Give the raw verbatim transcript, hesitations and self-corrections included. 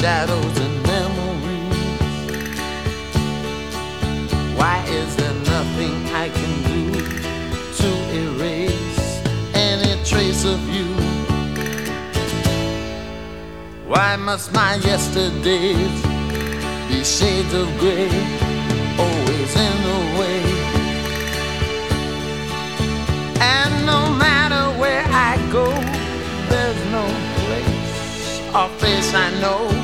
shadows and memories. Why is there nothing I can do to erase any trace of you? Why must my yesterdays be shades of gray, always in the way? And no matter where I go, there's no place or face I know